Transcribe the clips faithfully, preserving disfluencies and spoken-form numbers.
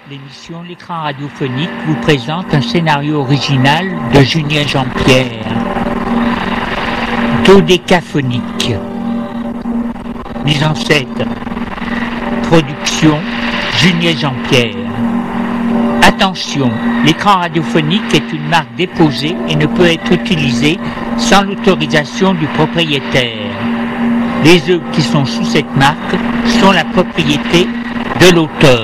L'émission L'écran radiophonique vous présente un scénario original de Julien Jean-Pierre. Dodécaphonique. Mise en scène. Production Julien Jean-Pierre. Attention, l'écran radiophonique est une marque déposée et ne peut être utilisé sans l'autorisation du propriétaire. Les œuvres qui sont sous cette marque sont la propriété de l'auteur.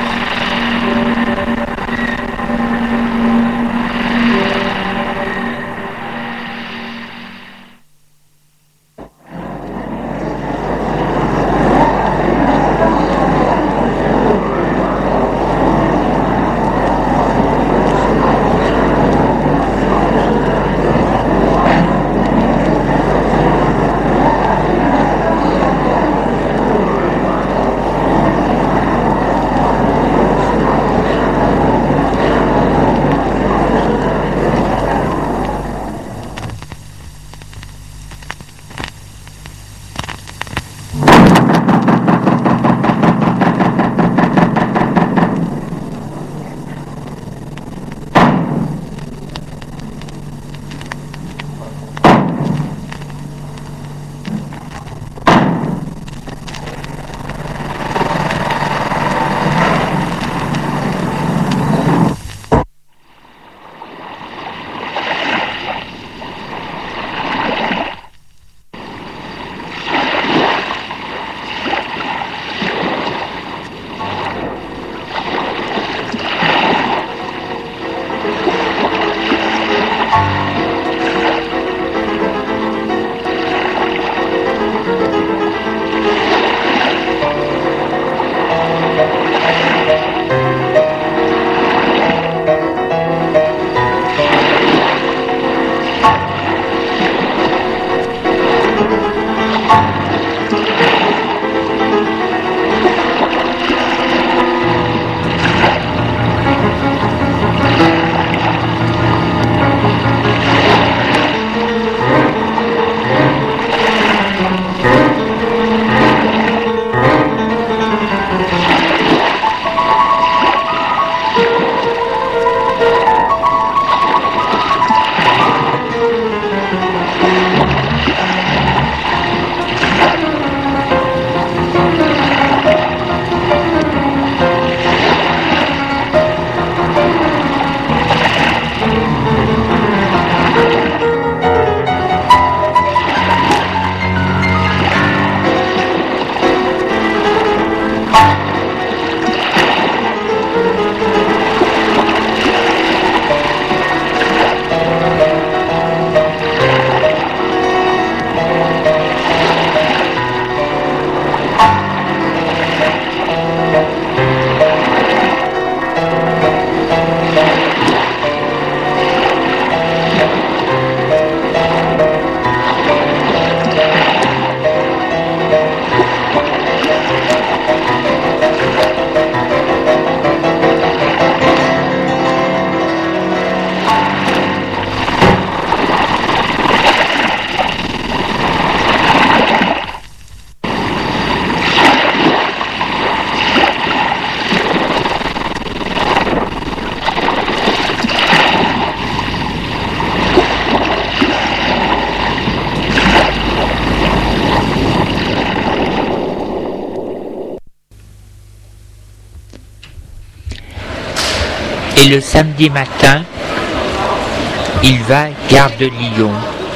Et le samedi matin, il va à Gare de Lyon.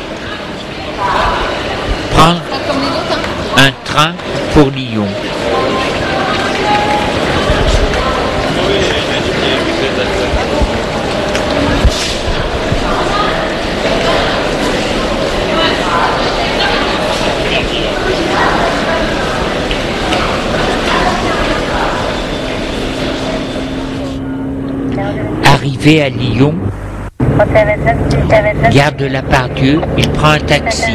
Prendre un train pour Lyon. Arrivé à Lyon, gare de la Part-Dieu, il prend un taxi.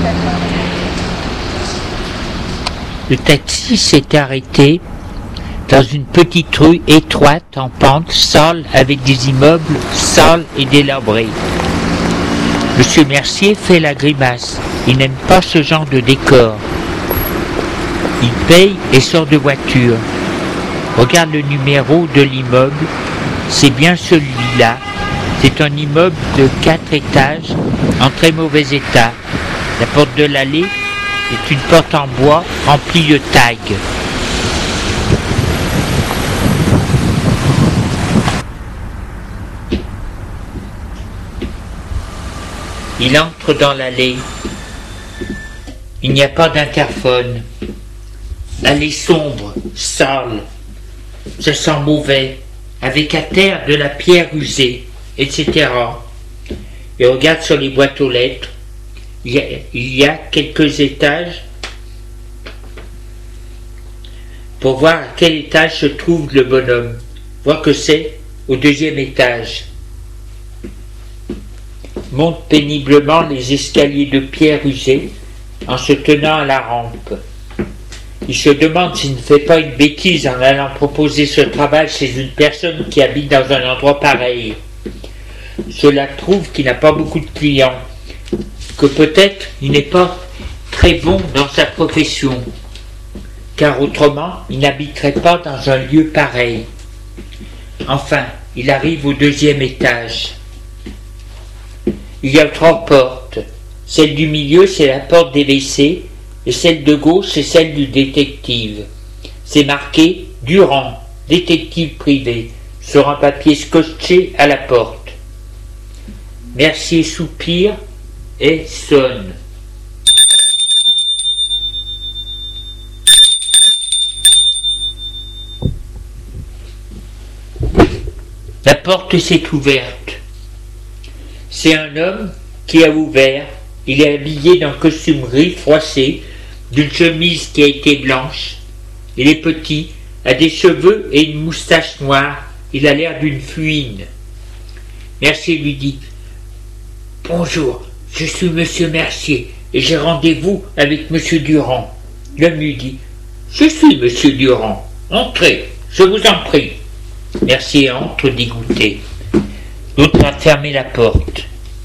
Le taxi s'est arrêté dans une petite rue étroite en pente, sale, avec des immeubles sales et délabrés. Monsieur Mercier fait la grimace. Il n'aime pas ce genre de décor. Il paye et sort de voiture. Regarde le numéro de l'immeuble. C'est bien celui-là. C'est un immeuble de quatre étages en très mauvais état. La porte de l'allée est une porte en bois remplie de tags. Il entre dans l'allée. Il n'y a pas d'interphone. L'allée sombre, sale. Ça sent mauvais. Avec à terre de la pierre usée, et cetera. Il regarde sur les boîtes aux lettres. Il y a, il y a quelques étages pour voir à quel étage se trouve le bonhomme. Voir que c'est au deuxième étage. Monte péniblement les escaliers de pierre usés en se tenant à la rampe. Il se demande s'il ne fait pas une bêtise en allant proposer ce travail chez une personne qui habite dans un endroit pareil. Cela prouve qu'il n'a pas beaucoup de clients, que peut-être il n'est pas très bon dans sa profession, car autrement il n'habiterait pas dans un lieu pareil. Enfin, il arrive au deuxième étage. Il y a trois portes. Celle du milieu, c'est la porte des W C, et celle de gauche, c'est celle du détective. C'est marqué « Durand, détective privé » sur un papier scotché à la porte. Mercier soupire et sonne. La porte s'est ouverte. C'est un homme qui a ouvert. Il est habillé d'un costume gris froissé, d'une chemise qui a été blanche. Il est petit, a des cheveux et une moustache noire. Il a l'air d'une fouine. Mercier lui dit « Bonjour, je suis monsieur Mercier et j'ai rendez-vous avec monsieur Durand. » L'homme lui dit « Je suis monsieur Durand. Entrez, je vous en prie. » Mercier entre dégoûté. L'autre a fermé la porte.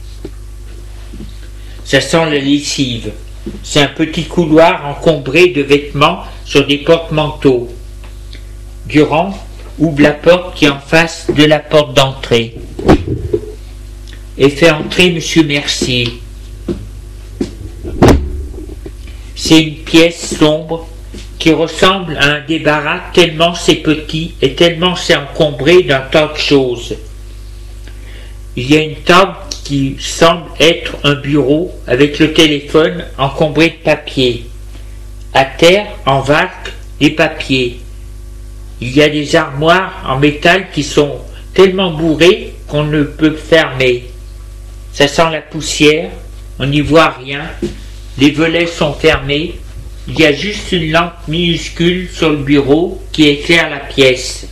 Ça sent la lessive. C'est un petit couloir encombré de vêtements sur des porte-manteaux. Durand ouvre la porte qui est en face de la porte d'entrée et fait entrer monsieur Mercier. C'est une pièce sombre qui ressemble à un débarras tellement c'est petit et tellement c'est encombré d'un tas de choses. Il y a une table qui semble être un bureau avec le téléphone encombré de papier. À terre, en vrac, des papiers. Il y a des armoires en métal qui sont tellement bourrées qu'on ne peut fermer. Ça sent la poussière, on n'y voit rien, les volets sont fermés, il y a juste une lampe minuscule sur le bureau qui éclaire la pièce.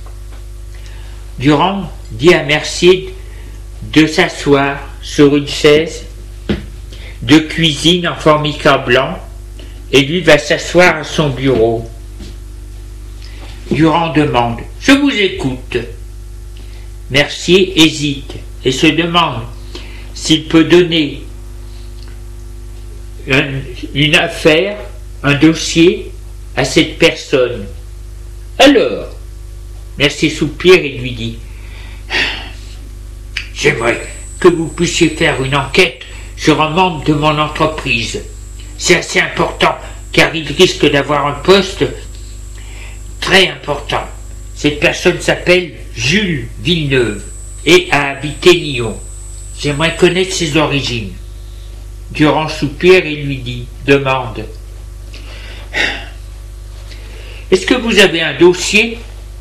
Durand dit à Mercier de s'asseoir sur une chaise de cuisine en formica blanc et lui va s'asseoir à son bureau. Durand demande « Je vous écoute ». Mercier hésite et se demande s'il peut donner un, une affaire, un dossier à cette personne. Alors, Mercier soupire et lui dit « J'aimerais que vous puissiez faire une enquête sur un membre de mon entreprise. C'est assez important car il risque d'avoir un poste très important. Cette personne s'appelle Jules Villeneuve et a habité Lyon. J'aimerais connaître ses origines. » Durand soupire et lui dit, demande « Est-ce que vous avez un dossier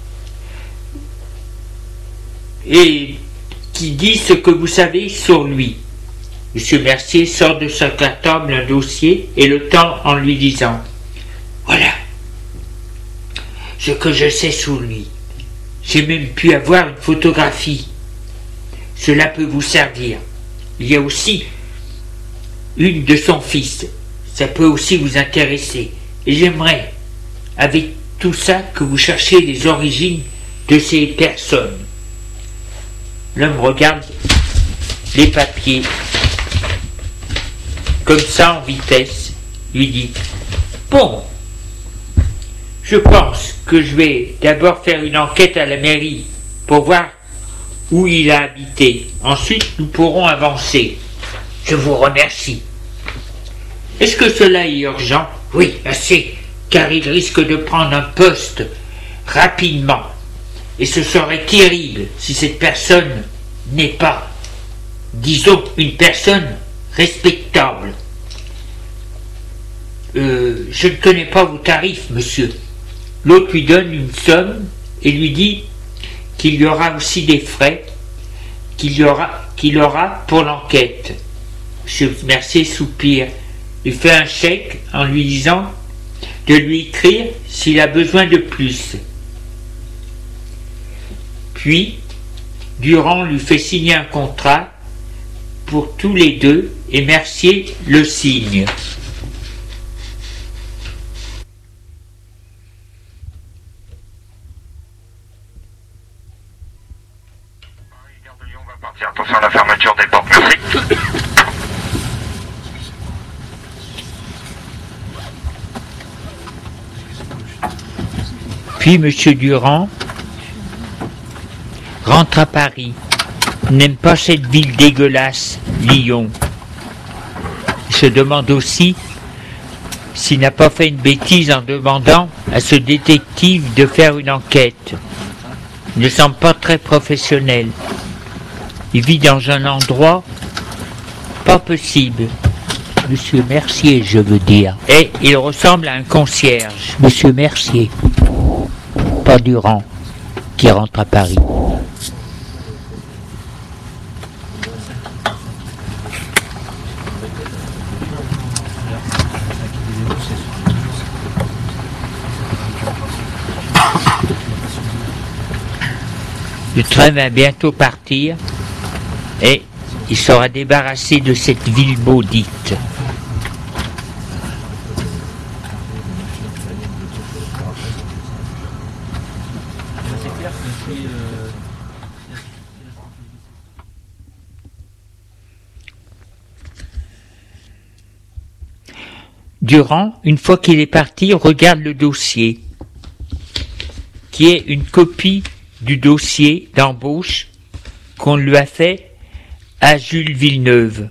et qui dit ce que vous savez sur lui ?» Monsieur Mercier sort de sa cartable un dossier et le tend en lui disant « Voilà ce que je sais sur lui. J'ai même pu avoir une photographie. Cela peut vous servir. Il y a aussi une de son fils. Ça peut aussi vous intéresser. Et j'aimerais, avec tout ça que vous cherchez les origines de ces personnes. L'homme regarde les papiers, comme ça en vitesse, lui dit « Bon, je pense que je vais d'abord faire une enquête à la mairie pour voir où il a habité. Ensuite, nous pourrons avancer. Je vous remercie. Est-ce que cela est urgent? Oui, assez, car il risque de prendre un poste rapidement. Et ce serait terrible si cette personne n'est pas, disons, une personne respectable. Euh, je ne connais pas vos tarifs, monsieur. L'autre lui donne une somme et lui dit qu'il y aura aussi des frais qu'il y aura, qu'il aura pour l'enquête. Monsieur Mercier soupire, lui fait un chèque en lui disant de lui écrire s'il a besoin de plus. Puis, Durand lui fait signer un contrat pour tous les deux et Mercier le signe. Attention à la fermeture des portes, merci. Puis M. Durand rentre à Paris. Il n'aime pas cette ville dégueulasse, Lyon. Il se demande aussi s'il n'a pas fait une bêtise en demandant à ce détective de faire une enquête. Il ne semble pas très professionnel. Il vit dans un endroit pas possible. Monsieur Mercier, je veux dire. Et il ressemble à un concierge. Monsieur Mercier, pas Durand, qui rentre à Paris. Le train va bientôt partir et il sera débarrassé de cette ville maudite. Durand, une fois qu'il est parti, regarde le dossier, qui est une copie du dossier d'embauche qu'on lui a fait à Jules Villeneuve.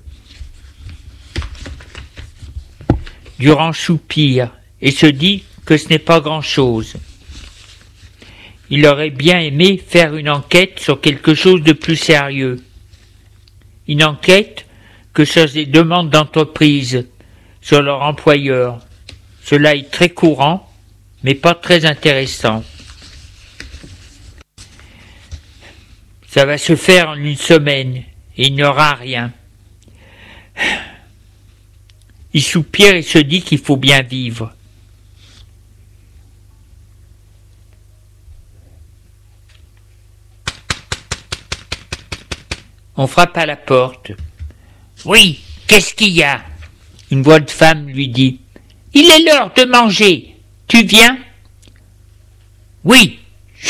Durand soupire et se dit que ce n'est pas grand-chose. Il aurait bien aimé faire une enquête sur quelque chose de plus sérieux. Une enquête que sur des demandes d'entreprise, sur leur employeur. Cela est très courant, mais pas très intéressant. Ça va se faire en une semaine, et il n'y aura rien. Il soupire et se dit qu'il faut bien vivre. On frappe à la porte. « Oui, qu'est-ce qu'il y a ?» Une voix de femme lui dit « Il est l'heure de manger. Tu viens ?»« Oui, j'arrive. »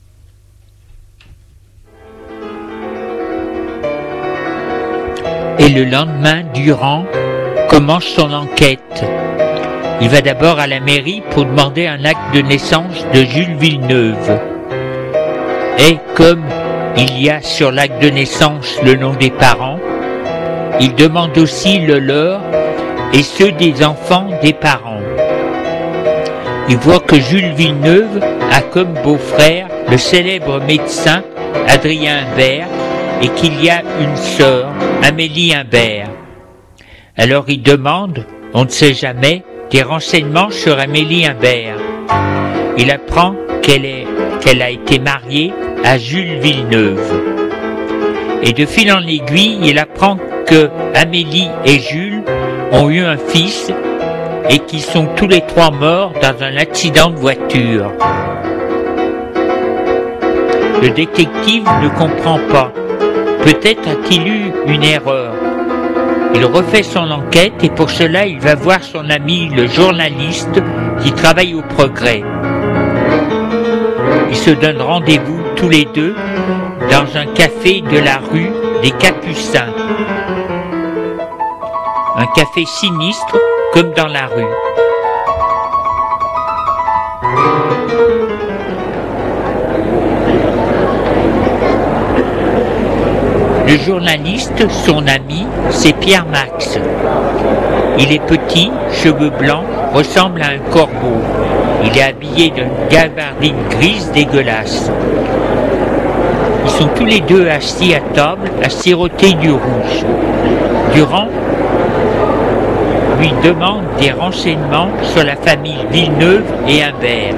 Et le lendemain, Durand commence son enquête. Il va d'abord à la mairie pour demander un acte de naissance de Jules Villeneuve. Et comme il y a sur l'acte de naissance le nom des parents, il demande aussi le leur et ceux des enfants des parents. Il voit que Jules Villeneuve a comme beau-frère le célèbre médecin Adrien Imbert et qu'il y a une sœur, Amélie Imbert. Alors il demande, on ne sait jamais, des renseignements sur Amélie Imbert. Il apprend qu'elle est, qu'elle a été mariée à Jules Villeneuve. Et de fil en aiguille, il apprend que Amélie et Jules ont eu un fils et qu'ils sont tous les trois morts dans un accident de voiture. Le détective ne comprend pas. Peut-être a-t-il eu une erreur. Il refait son enquête et pour cela il va voir son ami le journaliste qui travaille au Progrès. Ils se donnent rendez-vous tous les deux dans un café de la rue des Capucins. Un café sinistre comme dans la rue. Le journaliste, son ami, c'est Pierre Max. Il est petit, cheveux blancs, ressemble à un corbeau. Il est habillé d'une gabardine grise dégueulasse. Ils sont tous les deux assis à table à siroter du rouge. Durand lui demande des renseignements sur la famille Villeneuve et Imbert.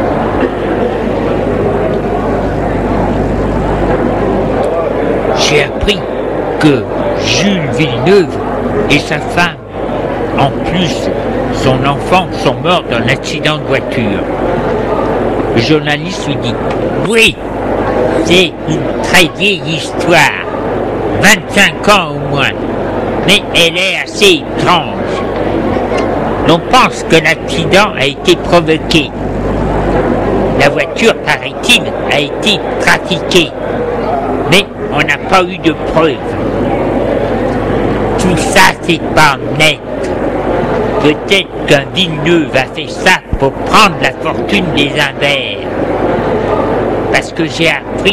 J'ai appris que Jules Villeneuve et sa femme, en plus son enfant, sont morts dans un accident de voiture. Le journaliste lui dit « Oui, c'est une très vieille histoire, vingt-cinq ans au moins, mais elle est assez étrange. On pense que l'accident a été provoqué. La voiture, paraît-il, a été trafiquée, mais on n'a pas eu de preuves. Tout ça, c'est pas net. Peut-être qu'un Villeneuve a fait ça pour prendre la fortune des Imbert. Parce que j'ai appris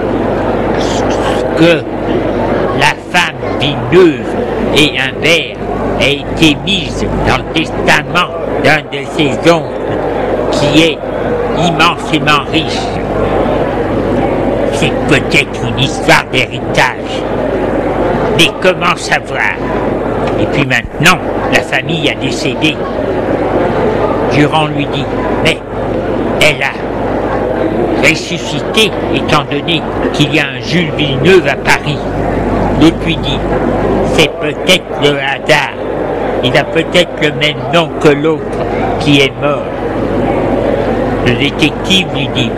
que la femme Villeneuve et Imbert a été mise dans le testament d'un de ses oncles qui est immensément riche. C'est peut-être une histoire d'héritage. Mais comment savoir? Et puis maintenant, la famille a décédé. Durand lui dit, mais elle a ressuscité étant donné qu'il y a un Jules Villeneuve à Paris. L'autre lui dit, c'est peut-être le hasard. Il a peut-être le même nom que l'autre qui est mort. Le détective lui dit,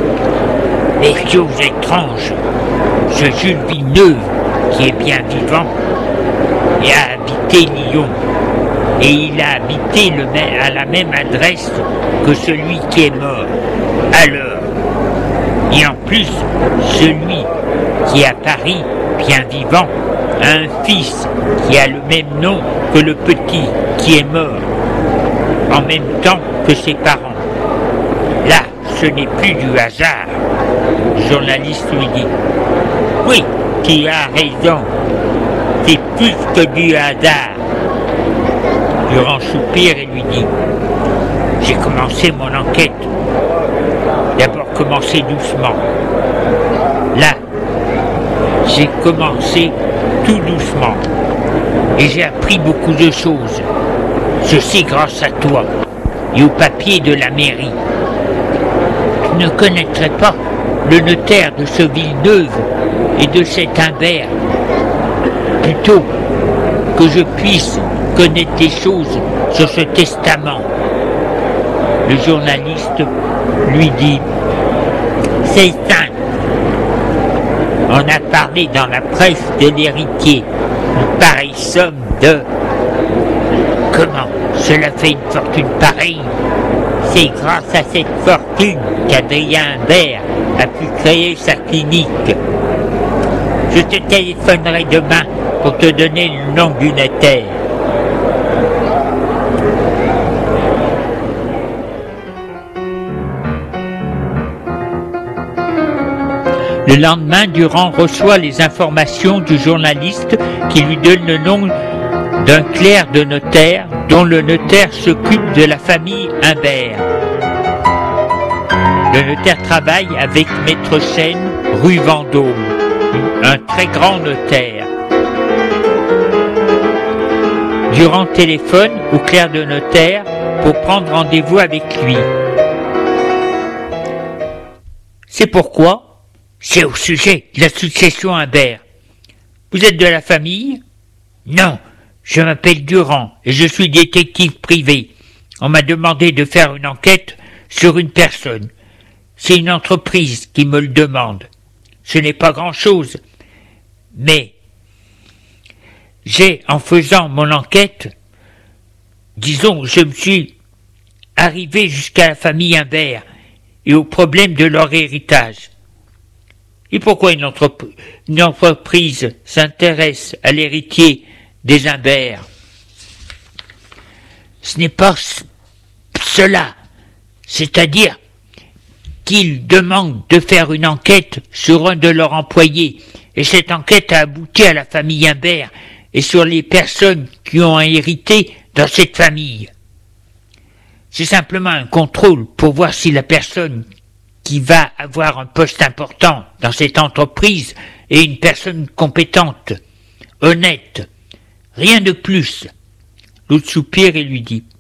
les choses étranges, ce Jules Villeneuve qui est bien vivant et a habité Lyon. Et il a habité le même, à la même adresse que celui qui est mort. Alors, et en plus, celui qui est à Paris, bien vivant, a un fils qui a le même nom que le petit qui est mort, en même temps que ses parents. Là, ce n'est plus du hasard. Le journaliste lui dit, oui, tu as raison, c'est plus que du hasard. Durand soupire et lui dit, j'ai commencé mon enquête. D'abord commencé doucement. Là, j'ai commencé tout doucement. Et j'ai appris beaucoup de choses. Ceci grâce à toi et au papier de la mairie. Je ne connaîtrais pas le notaire de ce Villeneuve et de cet Imbert. Plutôt que je puisse connaître des choses sur ce testament. Le journaliste lui dit, c'est simple. On a parlé dans la presse de l'héritier, une pareille somme de... Comment cela fait une fortune pareille? C'est grâce à cette fortune qu'Adrien Imbert a pu créer sa clinique. Je te téléphonerai demain pour te donner le nom du notaire. Le lendemain, Durand reçoit les informations du journaliste qui lui donne le nom d'un clerc de notaire dont le notaire s'occupe de la famille Imbert. Le notaire travaille avec Maître Chêne, rue Vendôme, un très grand notaire. Durand téléphone au clerc de notaire pour prendre rendez-vous avec lui. C'est pourquoi? C'est au sujet de la succession Imbert. Vous êtes de la famille? Non, je m'appelle Durand et je suis détective privé. On m'a demandé de faire une enquête sur une personne. C'est une entreprise qui me le demande. Ce n'est pas grand-chose, mais j'ai, en faisant mon enquête, disons, je me suis arriver jusqu'à la famille Imbert et au problème de leur héritage. Et pourquoi une, entrep- une entreprise s'intéresse à l'héritier des Imbert? Ce n'est pas c- cela, c'est-à-dire qu'ils demandent de faire une enquête sur un de leurs employés, et cette enquête a abouti à la famille Imbert et sur les personnes qui ont hérité dans cette famille. C'est simplement un contrôle pour voir si la personne qui va avoir un poste important dans cette entreprise est une personne compétente, honnête, rien de plus. L'autre soupire et lui dit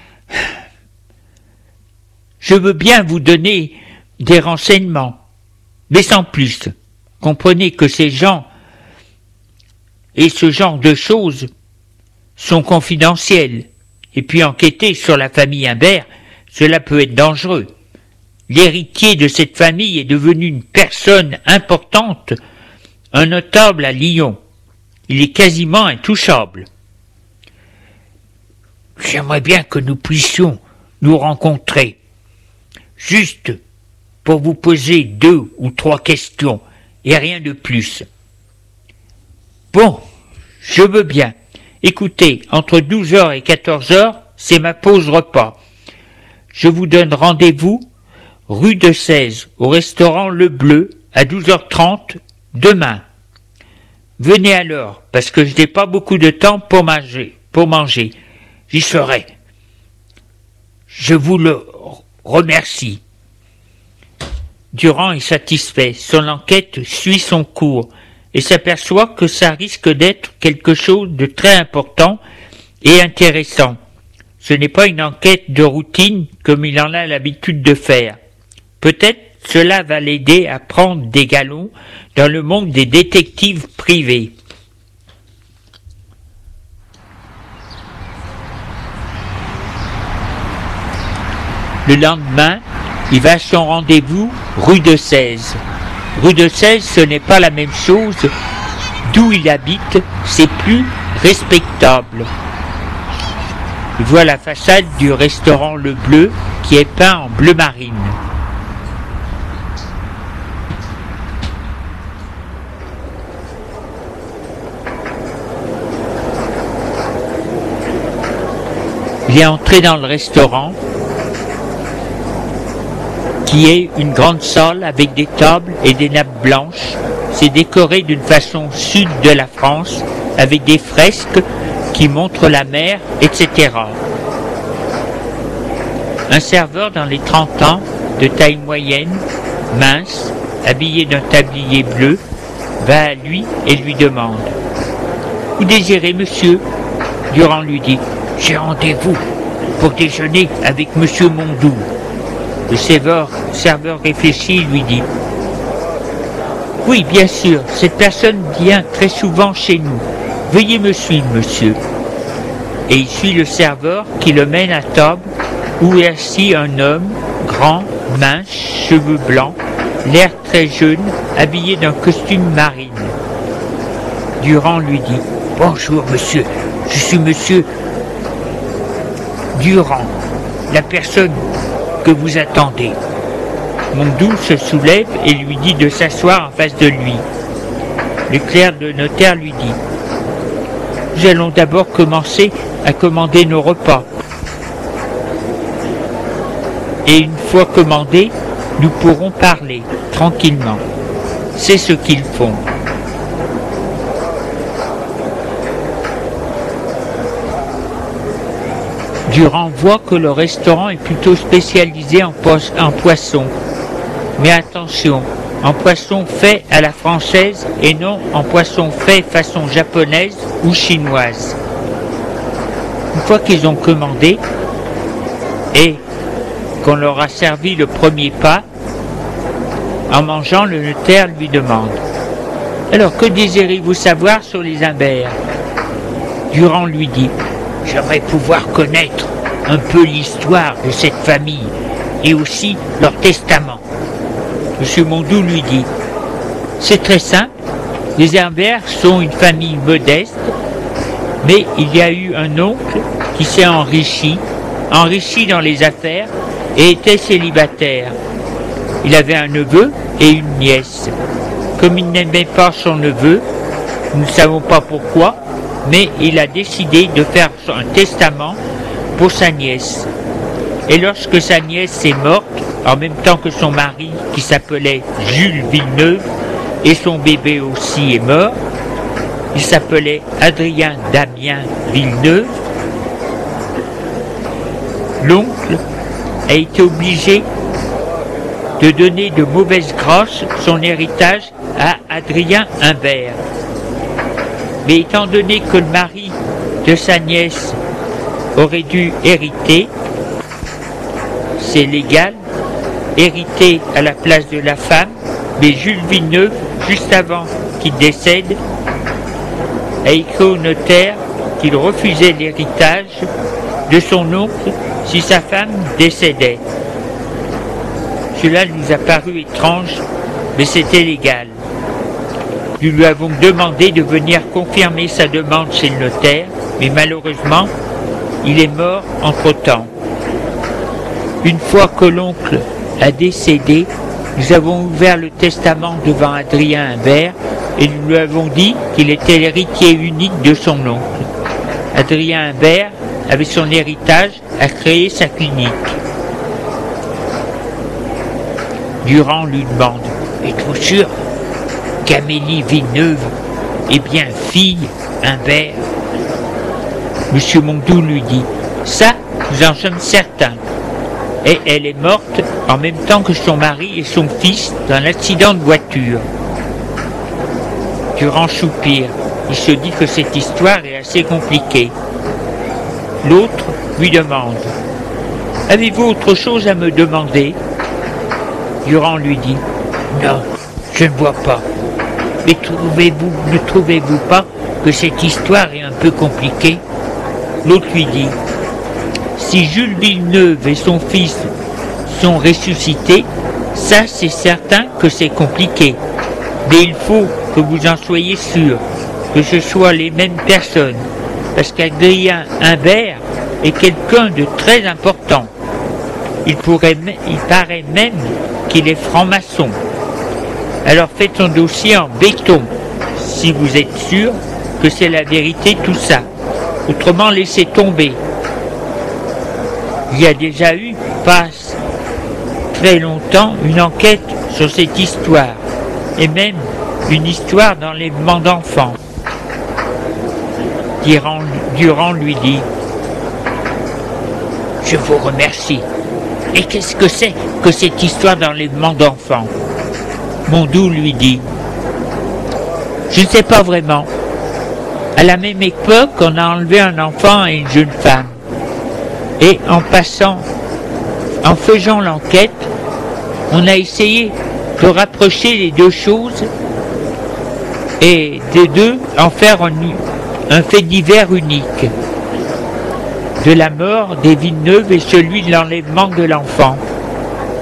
« Je veux bien vous donner des renseignements, mais sans plus. Comprenez que ces gens et ce genre de choses sont confidentielles, et puis enquêter sur la famille Imbert, cela peut être dangereux. L'héritier de cette famille est devenu une personne importante, un notable à Lyon. Il est quasiment intouchable. J'aimerais bien que nous puissions nous rencontrer, juste pour vous poser deux ou trois questions, et rien de plus. Bon, je veux bien. Écoutez, entre douze heures et quatorze heures, c'est ma pause repas. Je vous donne rendez-vous rue de seize, au restaurant Le Bleu, à douze heures trente, demain. Venez alors, parce que je n'ai pas beaucoup de temps pour manger. Pour manger. J'y serai. Je vous le remercie. Durand est satisfait. Son enquête suit son cours et s'aperçoit que ça risque d'être quelque chose de très important et intéressant. Ce n'est pas une enquête de routine comme il en a l'habitude de faire. Peut-être cela va l'aider à prendre des galons dans le monde des détectives privés. Le lendemain, il va à son rendez-vous rue de seize. Rue de seize, ce n'est pas la même chose. D'où il habite, c'est plus respectable. Il voit la façade du restaurant Le Bleu qui est peint en bleu marine. Il est entré dans le restaurant qui est une grande salle avec des tables et des nappes blanches. C'est décoré d'une façon sud de la France, avec des fresques qui montrent la mer, et cetera. Un serveur dans les trente ans, de taille moyenne, mince, habillé d'un tablier bleu, va à lui et lui demande « Vous désirez, monsieur ?» Durand lui dit « J'ai rendez-vous pour déjeuner avec monsieur Mondou. » Le serveur, serveur réfléchit et lui dit « Oui, bien sûr, cette personne vient très souvent chez nous. Veuillez me suivre, monsieur. » Et il suit le serveur qui le mène à table où est assis un homme, grand, mince, cheveux blancs, l'air très jeune, habillé d'un costume marine. Durand lui dit « Bonjour, monsieur, je suis monsieur Durand, la personne que vous attendez. » Mondou se soulève et lui dit de s'asseoir en face de lui. Le clerc de notaire lui dit « Nous allons d'abord commencer à commander nos repas. Et une fois commandés, nous pourrons parler tranquillement. » C'est ce qu'ils font. Durand voit que le restaurant est plutôt spécialisé en, po- en poisson. Mais attention, en poisson fait à la française et non en poisson fait façon japonaise ou chinoise. Une fois qu'ils ont commandé et qu'on leur a servi le premier pas, en mangeant, le notaire lui demande « Alors, que désirez-vous savoir sur les Imbert ?» Durand lui dit « J'aimerais pouvoir connaître un peu l'histoire de cette famille et aussi leur testament. » Monsieur Mondou lui dit « C'est très simple, les Imbert sont une famille modeste, mais il y a eu un oncle qui s'est enrichi enrichi dans les affaires et était célibataire. Il avait un neveu et une nièce. Comme il n'aimait pas son neveu, nous ne savons pas pourquoi, mais il a décidé de faire un testament pour sa nièce. Et lorsque sa nièce est morte, en même temps que son mari, qui s'appelait Jules Villeneuve, et son bébé aussi est mort, il s'appelait Adrien Damien Villeneuve, l'oncle a été obligé de donner de mauvaise grâce son héritage à Adrien Imbert. Mais étant donné que le mari de sa nièce aurait dû hériter, c'est légal, hériter à la place de la femme, mais Jules Villeneuve, juste avant qu'il décède, a écrit au notaire qu'il refusait l'héritage de son oncle si sa femme décédait. Cela nous a paru étrange, mais c'était légal. Nous lui avons demandé de venir confirmer sa demande chez le notaire, mais malheureusement, il est mort entre-temps. Une fois que l'oncle a décédé, nous avons ouvert le testament devant Adrien Imbert et nous lui avons dit qu'il était l'héritier unique de son oncle. Adrien Imbert, avec son héritage, a créé sa clinique. Durand lui demande « Êtes-vous sûr qu'Amélie Villeneuve est bien fille Imbert ?» Monsieur Mondou lui dit « Ça, nous en sommes certains. » Et elle est morte en même temps que son mari et son fils dans un accident de voiture. Durand soupire. Il se dit que cette histoire est assez compliquée. L'autre lui demande « Avez-vous autre chose à me demander ?» Durand lui dit « Non, je ne vois pas. Mais trouvez-vous, ne trouvez-vous pas que cette histoire est un peu compliquée ?» L'autre lui dit « Si Jules Villeneuve et son fils sont ressuscités, ça c'est certain que c'est compliqué. Mais il faut que vous en soyez sûr, que ce soit les mêmes personnes, parce qu'Adrien Imbert est quelqu'un de très important. Il, pourrait, il paraît même qu'il est franc-maçon. Alors faites son dossier en béton, si vous êtes sûr que c'est la vérité tout ça. Autrement, laissez tomber. Il y a déjà eu, pas très longtemps, une enquête sur cette histoire, et même une histoire d'enlèvement d'enfants. Durand, Durand lui dit « Je vous remercie. Et qu'est-ce que c'est que cette histoire d'enlèvement d'enfants ?» Mondou lui dit « Je ne sais pas vraiment. À la même époque, on a enlevé un enfant à une jeune femme. Et en passant, en faisant l'enquête, on a essayé de rapprocher les deux choses et des deux en faire un, un fait divers unique. De la mort des Villeneuve et celui de l'enlèvement de l'enfant. Pourquoi ?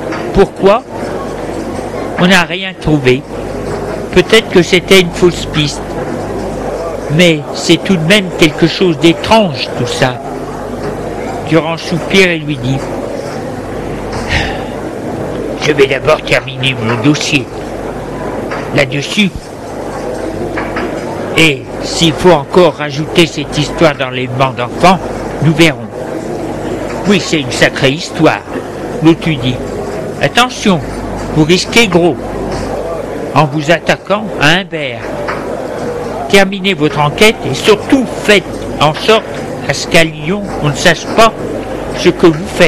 On n'a rien trouvé. Peut-être que c'était une fausse piste. Mais c'est tout de même quelque chose d'étrange tout ça. Durand soupire et lui dit « Je vais d'abord terminer mon dossier là-dessus. Et s'il faut encore rajouter cette histoire d'enlèvement d'enfants, nous verrons. » Oui, c'est une sacrée histoire. L'autre lui dit « Attention, vous risquez gros en vous attaquant à Imbert. Terminez votre enquête et surtout faites en sorte à ce qu'à Lyon, on ne sache pas ce que vous faites. »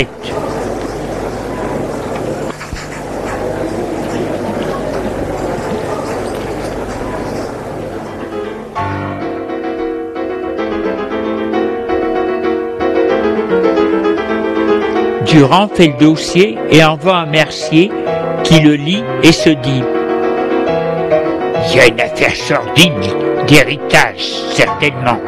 Durand fait le dossier et envoie à Mercier qui le lit et se dit « Il y a une affaire sordide d'héritage, certainement.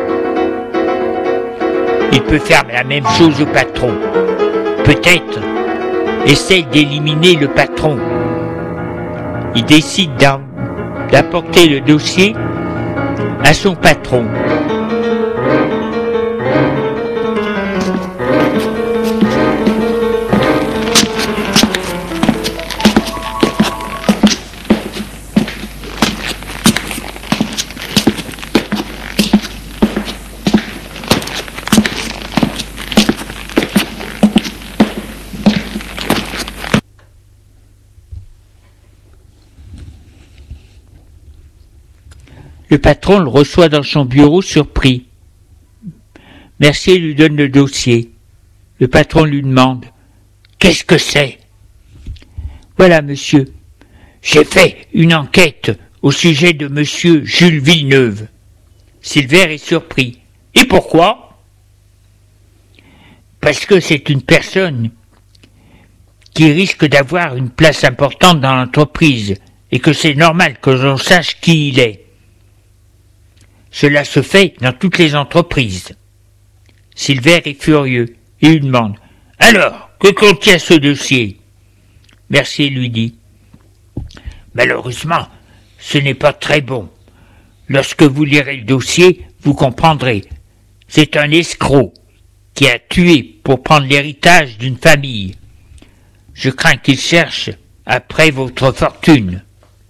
Il peut faire la même chose au patron. Peut-être essaye d'éliminer le patron. » Il décide d'apporter le dossier à son patron. Le patron le reçoit dans son bureau surpris. Mercier lui donne le dossier. Le patron lui demande « Qu'est-ce que c'est ?»« Voilà, monsieur, j'ai fait une enquête au sujet de monsieur Jules Villeneuve. » Silver est surpris. « Et pourquoi ?»« Parce que c'est une personne qui risque d'avoir une place importante dans l'entreprise et que c'est normal que l'on sache qui il est. Cela se fait dans toutes les entreprises. » Silver est furieux et lui demande « Alors, que contient ce dossier ?» Mercier lui dit « Malheureusement, ce n'est pas très bon. Lorsque vous lirez le dossier, vous comprendrez. C'est un escroc qui a tué pour prendre l'héritage d'une famille. Je crains qu'il cherche après votre fortune. »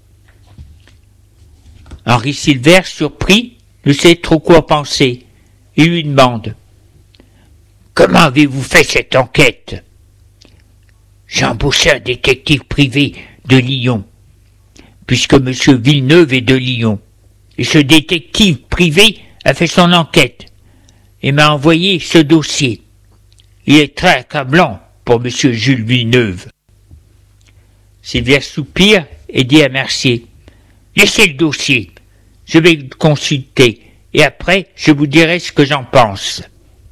Henri Silver, surpris, ne sait trop quoi penser et lui demande « Comment avez-vous fait cette enquête ?»« J'ai embauché un détective privé de Lyon, puisque M. Villeneuve est de Lyon. Et ce détective privé a fait son enquête et m'a envoyé ce dossier. Il est très accablant pour M. Jules Villeneuve. » Silver soupire et dit à Mercier « Laissez le dossier, je vais le consulter et après je vous dirai ce que j'en pense. »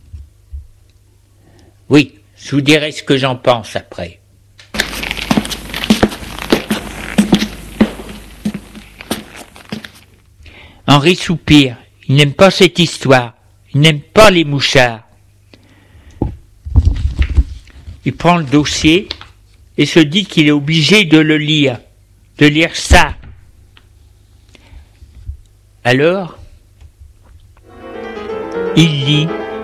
« Oui, je vous dirai ce que j'en pense après. » Henri soupire. Il n'aime pas cette histoire. Il n'aime pas les mouchards. Il prend le dossier et se dit qu'il est obligé de le lire, de lire ça. Alors, il lit.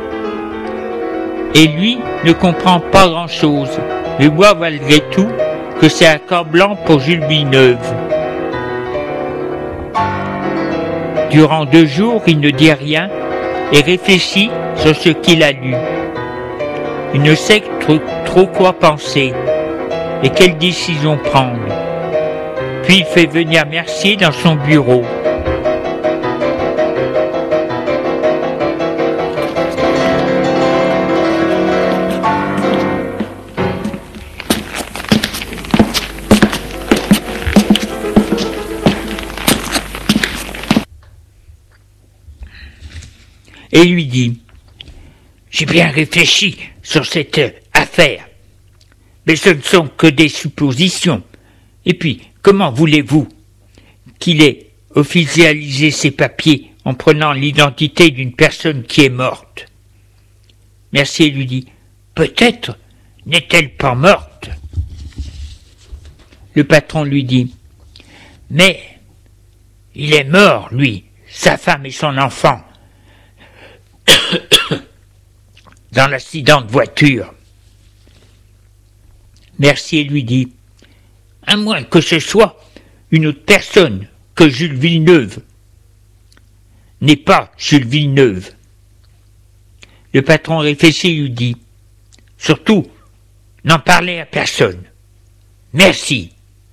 Et lui ne comprend pas grand-chose, mais voit malgré tout que c'est accablant pour Jules Villeneuve. Durant deux jours, il ne dit rien et réfléchit sur ce qu'il a lu. Il ne sait trop, trop quoi penser et quelle décision prendre. Puis il fait venir Mercier dans son bureau. Et lui dit « J'ai bien réfléchi sur cette affaire, mais ce ne sont que des suppositions. Et puis, comment voulez-vous qu'il ait officialisé ses papiers en prenant l'identité d'une personne qui est morte ?» Mercier lui dit « Peut-être n'est-elle pas morte ?» Le patron lui dit « Mais il est mort, lui, sa femme et son enfant. » dans l'accident de voiture. Mercier lui dit « À moins que ce soit une autre personne que Jules Villeneuve. » N'est pas Jules Villeneuve. Le patron réfléchit et lui dit « Surtout, n'en parlez à personne. Merci. »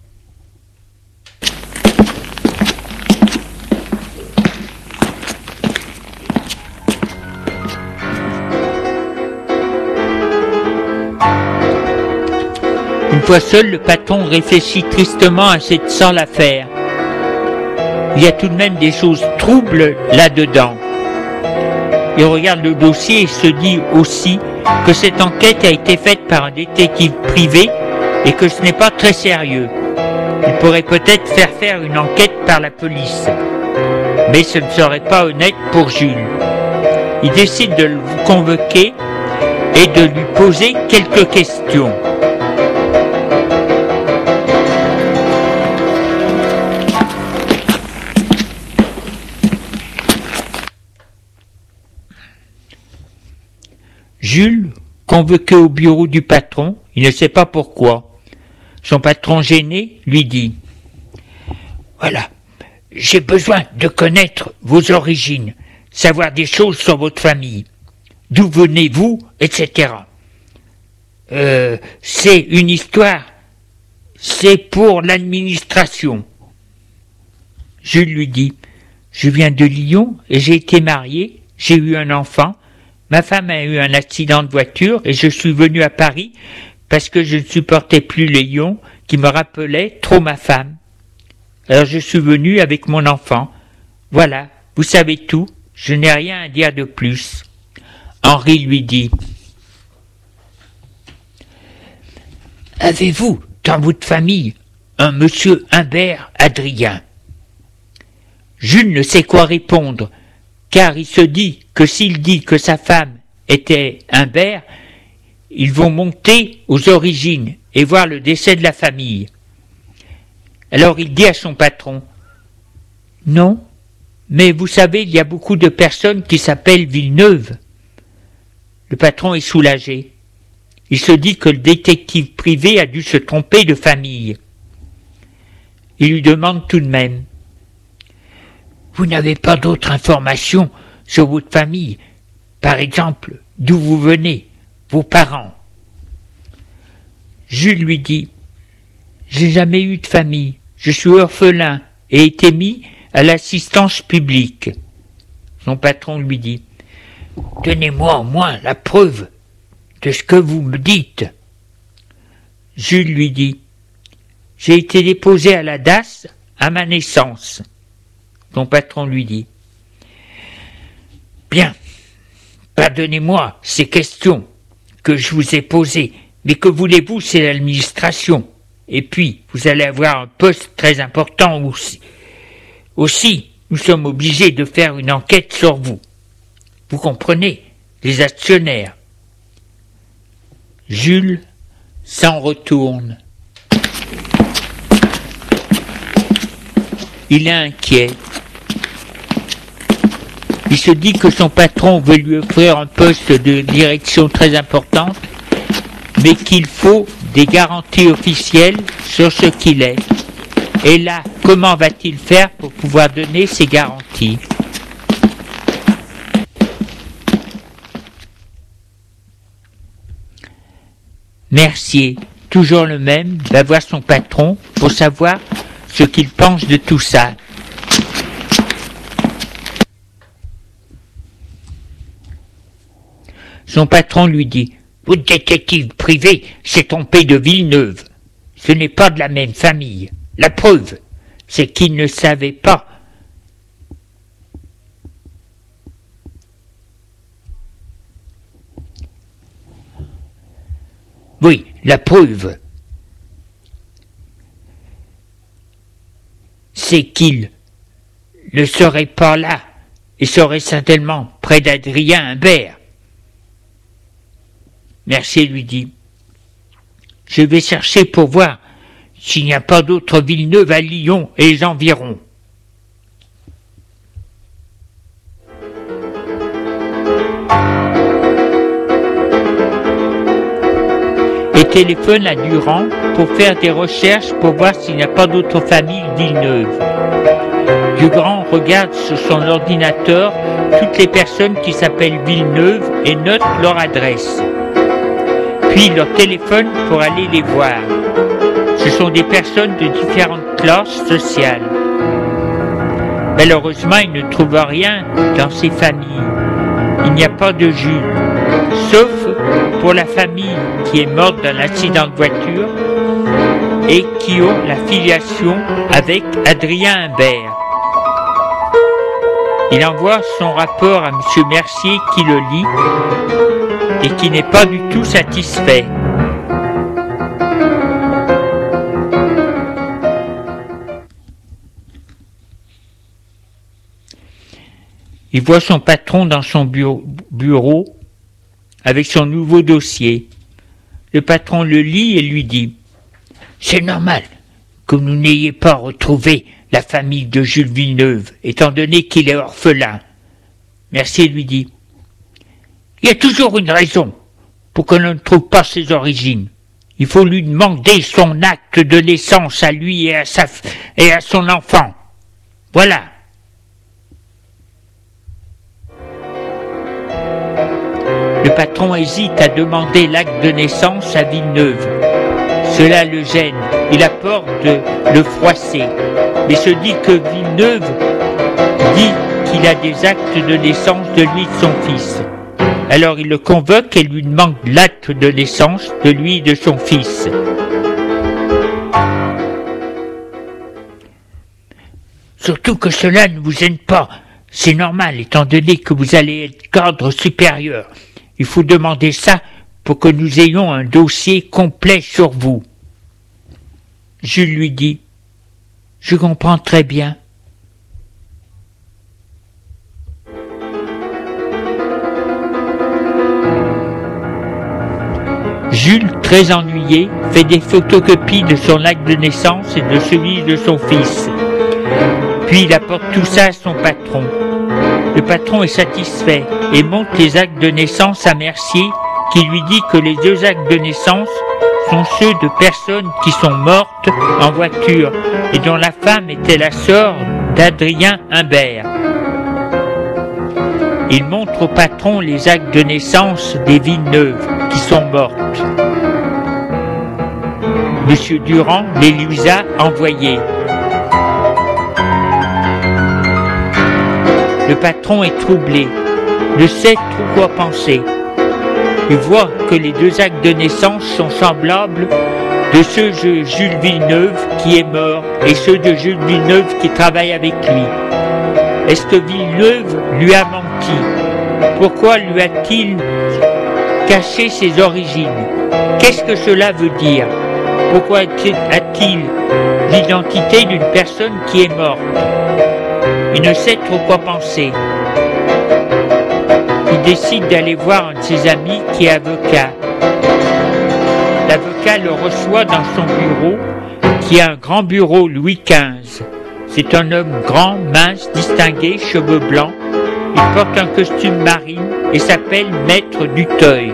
Une fois seul, le patron réfléchit tristement à cette sale affaire. Il y a tout de même des choses troubles là-dedans. Il regarde le dossier et se dit aussi que cette enquête a été faite par un détective privé et que ce n'est pas très sérieux. Il pourrait peut-être faire faire une enquête par la police. Mais ce ne serait pas honnête pour Jules. Il décide de le convoquer et de lui poser quelques questions. Jules, convoqué au bureau du patron, il ne sait pas pourquoi. Son patron gêné lui dit « Voilà, j'ai besoin de connaître vos origines, savoir des choses sur votre famille. D'où venez-vous, et cetera. Euh, c'est une histoire, c'est pour l'administration. » Jules lui dit Je viens de Lyon et j'ai été marié, j'ai eu un enfant, ma femme a eu un accident de voiture et je suis venu à Paris parce que je ne supportais plus Lyon qui me rappelait trop ma femme. Alors je suis venu avec mon enfant. Voilà, vous savez tout, je n'ai rien à dire de plus. » Henri lui dit : « Avez-vous dans votre famille un monsieur Humbert Adrien ?» Jules ne sait quoi répondre, car il se dit que s'il dit que sa femme était Humbert, ils vont monter aux origines et voir le décès de la famille. Alors il dit à son patron : « Non, mais vous savez, il y a beaucoup de personnes qui s'appellent Villeneuve. » Le patron est soulagé. Il se dit que le détective privé a dû se tromper de famille. Il lui demande tout de même : « Vous n'avez pas d'autres informations sur votre famille, par exemple, d'où vous venez, vos parents ?» Jules lui dit : « J'ai jamais eu de famille, je suis orphelin et été mis à l'assistance publique. » Son patron lui dit : « Donnez-moi au moins la preuve de ce que vous me dites. » Jules lui dit : « J'ai été déposé à la D A S à ma naissance. » Son patron lui dit : « Bien, pardonnez-moi ces questions que je vous ai posées, mais que voulez-vous, c'est l'administration. Et puis, vous allez avoir un poste très important aussi. Aussi, nous sommes obligés de faire une enquête sur vous. Vous comprenez, les actionnaires. » Jules s'en retourne. Il est inquiet. Il se dit que son patron veut lui offrir un poste de direction très important, mais qu'il faut des garanties officielles sur ce qu'il est. Et là, comment va-t-il faire pour pouvoir donner ces garanties ? Mercier, toujours le même, va voir son patron pour savoir ce qu'il pense de tout ça. Son patron lui dit : « Votre détective privé s'est trompé de Villeneuve. Ce n'est pas de la même famille. La preuve, c'est qu'il ne savait pas. » Oui, la preuve, c'est qu'il ne serait pas là et serait certainement près d'Adrien Humbert. Mercier lui dit : « Je vais chercher pour voir s'il n'y a pas d'autres Villeneuve à Lyon et les environs. » Et téléphone à Durand pour faire des recherches pour voir s'il n'y a pas d'autres familles Villeneuve. Durand regarde sur son ordinateur toutes les personnes qui s'appellent Villeneuve et note leur adresse. Puis leur téléphone pour aller les voir. Ce sont des personnes de différentes classes sociales. Malheureusement, il ne trouve rien dans ces familles. Il n'y a pas de Jules, sauf pour la famille qui est morte dans l'accident de voiture et qui ont la filiation avec Adrien Humbert. Il envoie son rapport à M. Mercier qui le lit et qui n'est pas du tout satisfait. Il voit son patron dans son bureau, bureau avec son nouveau dossier. Le patron le lit et lui dit : « C'est normal que vous n'ayez pas retrouvé la famille de Jules Villeneuve, étant donné qu'il est orphelin. » Mercier lui dit : « Il y a toujours une raison pour que l'on ne trouve pas ses origines. Il faut lui demander son acte de naissance à lui et à, sa, et à son enfant. Voilà. » Le patron hésite à demander l'acte de naissance à Villeneuve. Cela le gêne. Il a peur de le froisser, mais se dit que Villeneuve dit qu'il a des actes de naissance de lui et de son fils. Alors il le convoque et lui demande l'acte de naissance de lui et de son fils. Surtout que cela ne vous gêne pas. C'est normal, étant donné que vous allez être cadre supérieur. Il faut demander ça pour que nous ayons un dossier complet sur vous. Jules lui dit « Je comprends très bien. » Jules, très ennuyé, fait des photocopies de son acte de naissance et de celui de son fils. Puis il apporte tout ça à son patron. Le patron est satisfait et montre les actes de naissance à Mercier, qui lui dit que les deux actes de naissance sont ceux de personnes qui sont mortes en voiture et dont la femme était la sœur d'Adrien Imbert. Il montre au patron les actes de naissance des Villeneuve qui sont mortes. Monsieur Durand les lui a envoyés. Le patron est troublé, ne sait trop quoi penser. Il voit que les deux actes de naissance sont semblables de ceux de Jules Villeneuve qui est mort et ceux de Jules Villeneuve qui travaille avec lui. Est-ce que Villeneuve lui a menti? Pourquoi lui a-t-il caché ses origines? Qu'est-ce que cela veut dire? Pourquoi a-t-il l'identité d'une personne qui est morte? Il ne sait trop quoi penser. Il décide d'aller voir un de ses amis qui est avocat. L'avocat le reçoit dans son bureau, qui est un grand bureau Louis quinze. C'est un homme grand, mince, distingué, cheveux blancs. Il porte un costume marine et s'appelle Maître Duteuil.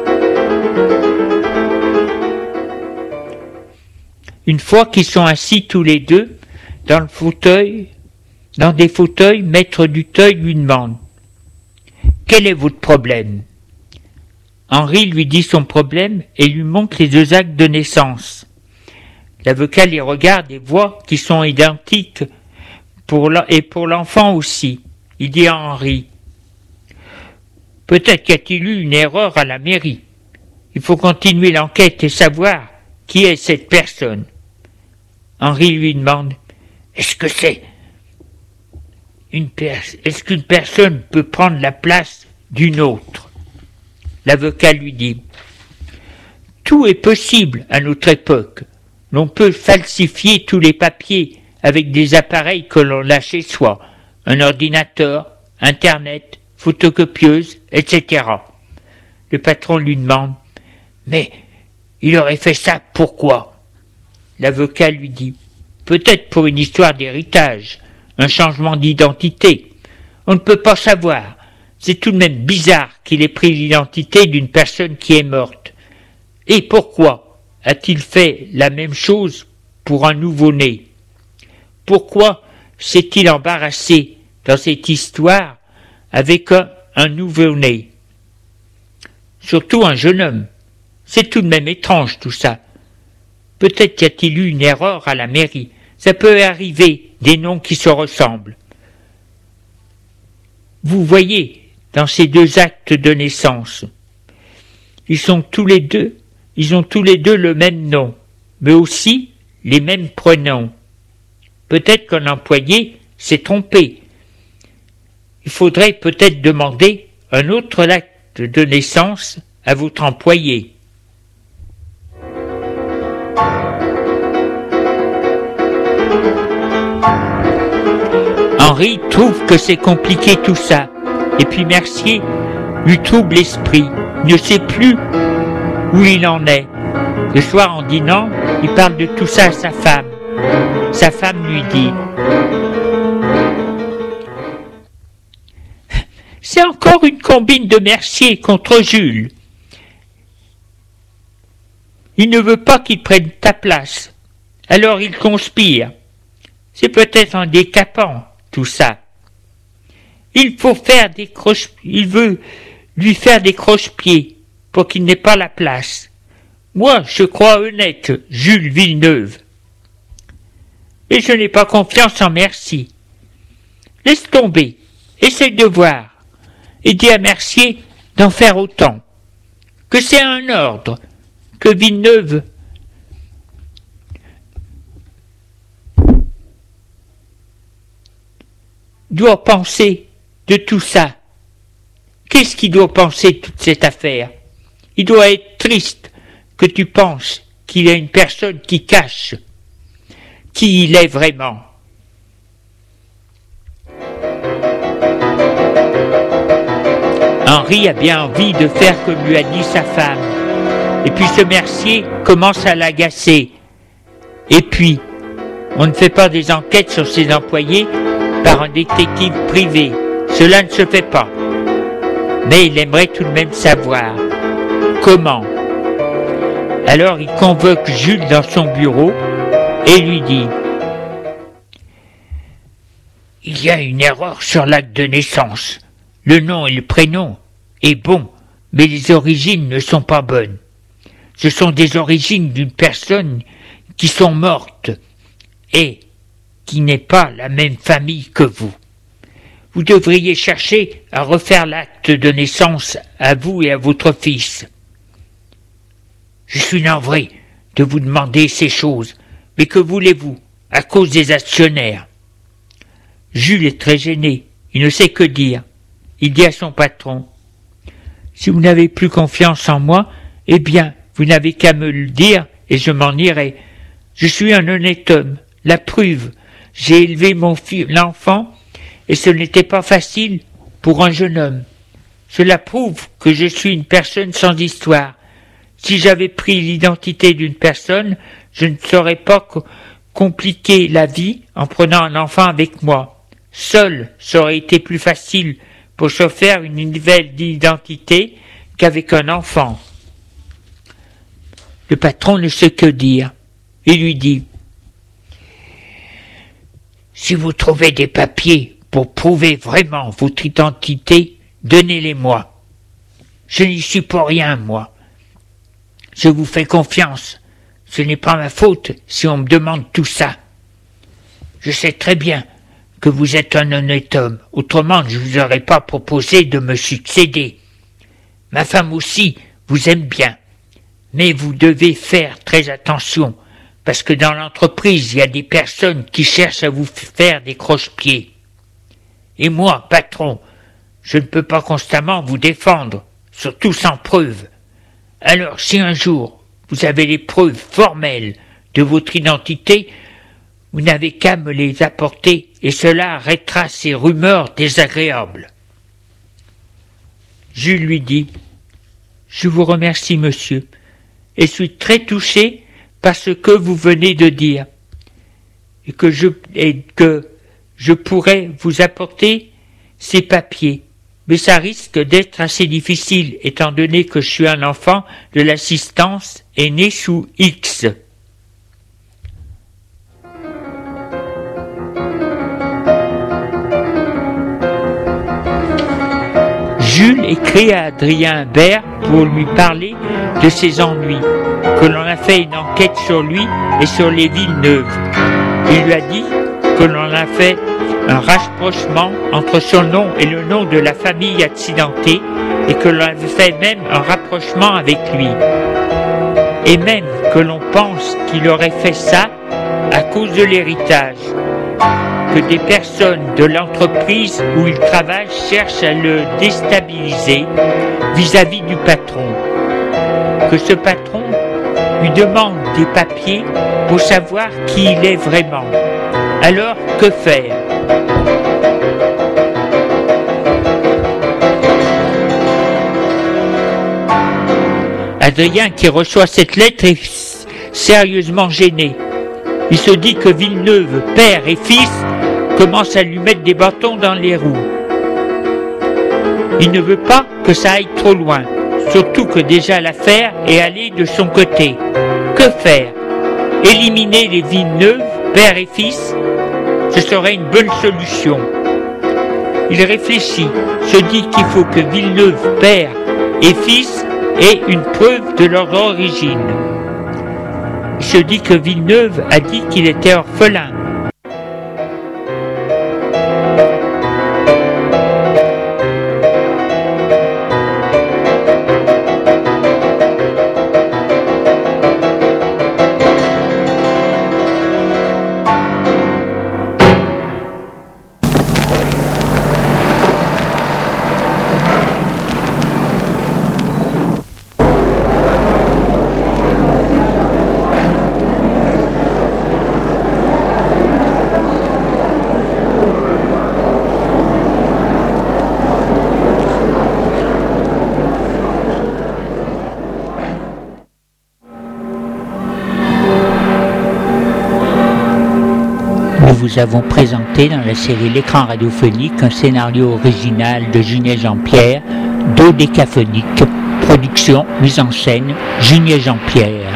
Une fois qu'ils sont assis tous les deux dans le fauteuil, dans des fauteuils, Maître Duteuil lui demande « Quel est votre problème ?» Henri lui dit son problème et lui montre les deux actes de naissance. L'avocat les regarde et voit qu'ils sont identiques pour et pour l'enfant aussi. Il dit à Henri « Peut-être qu'y a-t-il eu une erreur à la mairie. Il faut continuer l'enquête et savoir qui est cette personne. » Henri lui demande « Est-ce que c'est une pers- est-ce qu'une personne peut prendre la place d'une autre ?» L'avocat lui dit « Tout est possible à notre époque. L'on peut falsifier tous les papiers avec des appareils que l'on a chez soi, un ordinateur, Internet, photocopieuse, et cetera. Le patron lui demande « Mais il aurait fait ça pourquoi ?» L'avocat lui dit « Peut-être pour une histoire d'héritage, un changement d'identité. On ne peut pas savoir. C'est tout de même bizarre qu'il ait pris l'identité d'une personne qui est morte. Et pourquoi a-t-il fait la même chose pour un nouveau-né? Pourquoi s'est-il embarrassé dans cette histoire avec un, un nouveau-né? Surtout un jeune homme. C'est tout de même étrange tout ça. Peut-être y a-t-il eu une erreur à la mairie. Ça peut arriver, des noms qui se ressemblent. Vous voyez, dans ces deux actes de naissance, ils sont tous les deux, ils ont tous les deux le même nom, mais aussi les mêmes prénoms. Peut-être qu'un employé s'est trompé. Il faudrait peut-être demander un autre acte de naissance à votre employé. Henri trouve que c'est compliqué tout ça, et puis Mercier lui trouble l'esprit, il ne sait plus où il en est. Le soir en dînant, il parle de tout ça à sa femme. Sa femme lui dit « C'est encore une combine de Mercier contre Jules. Il ne veut pas qu'il prenne ta place, alors il conspire. C'est peut-être un décapant, tout ça. Il faut faire des croche... Il veut lui faire des croche-pieds pour qu'il n'ait pas la place. Moi, je crois honnête, Jules Villeneuve. Et je n'ai pas confiance en Mercier. laisse tomber, essaye de voir, et dis à Mercier d'en faire autant, que c'est un ordre, que Villeneuve doit penser de tout ça. Qu'est-ce qu'il doit penser de toute cette affaire? Il doit être triste que tu penses qu'il y a une personne qui cache qui il est vraiment. Henri a bien envie de faire comme lui a dit sa femme. Et puis ce Mercier commence à l'agacer. Et puis, on ne fait pas des enquêtes sur ses employés par un détective privé. Cela ne se fait pas. Mais il aimerait tout de même savoir comment. Alors il convoque Jules dans son bureau et lui dit: il y a une erreur sur l'acte de naissance. Le nom et le prénom est bon, mais les origines ne sont pas bonnes. Ce sont des origines d'une personne qui sont mortes et qui n'est pas la même famille que vous. Vous devriez chercher à refaire l'acte de naissance à vous et à votre fils. Je suis navré de vous demander ces choses, mais que voulez-vous, à cause des actionnaires? Jules est très gêné, il ne sait que dire. Il dit à son patron: si vous n'avez plus confiance en moi, eh bien, vous n'avez qu'à me le dire et je m'en irai. Je suis un honnête homme, la preuve, j'ai élevé mon fils, l'enfant, et ce n'était pas facile pour un jeune homme. Cela prouve que je suis une personne sans histoire. Si j'avais pris l'identité d'une personne, je ne saurais pas co- compliquer la vie en prenant un enfant avec moi. Seul, ça aurait été plus facile pour se faire une nouvelle identité qu'avec un enfant. Le patron ne sait que dire. Il lui dit: si vous trouvez des papiers pour prouver vraiment votre identité, donnez-les-moi. Je n'y suis pour rien, moi. Je vous fais confiance. Ce n'est pas ma faute si on me demande tout ça. Je sais très bien que vous êtes un honnête homme, autrement je ne vous aurais pas proposé de me succéder. Ma femme aussi vous aime bien, mais vous devez faire très attention, parce que dans l'entreprise, il y a des personnes qui cherchent à vous faire des croche-pieds. Et moi, patron, je ne peux pas constamment vous défendre, surtout sans preuve. Alors si un jour vous avez les preuves formelles de votre identité, vous n'avez qu'à me les apporter et cela arrêtera ces rumeurs désagréables. Jules lui dit: je vous remercie, monsieur, et suis très touché par ce que vous venez de dire, et que je, et que je pourrais vous apporter ces papiers. Mais ça risque d'être assez difficile, étant donné que je suis un enfant de l'assistance et né sous X. Jules écrit à Adrien Imbert pour lui parler de ses ennuis, que l'on a fait une enquête sur lui et sur les Villeneuve. Il lui a dit que l'on a fait un rapprochement entre son nom et le nom de la famille accidentée et que l'on avait fait même un rapprochement avec lui. Et même que l'on pense qu'il aurait fait ça à cause de l'héritage, que des personnes de l'entreprise où il travaille cherchent à le déstabiliser vis-à-vis du patron, que ce patron lui demande des papiers pour savoir qui il est vraiment. Alors, que faire? Adrien, qui reçoit cette lettre, est sérieusement gêné. Il se dit que Villeneuve, père et fils, commencent à lui mettre des bâtons dans les roues. Il ne veut pas que ça aille trop loin, surtout que déjà l'affaire est allée de son côté. Que faire? Éliminer les Villeneuve, père et fils? Ce serait une bonne solution. Il réfléchit, se dit qu'il faut que Villeneuve, père et fils, aient une preuve de leur origine. Il se dit que Villeneuve a dit qu'il était orphelin. vous avons présenté dans la série L'écran radiophonique un scénario original de Junier Jean-Pierre, Dodécaphonique, production, mise en scène, Junier Jean-Pierre.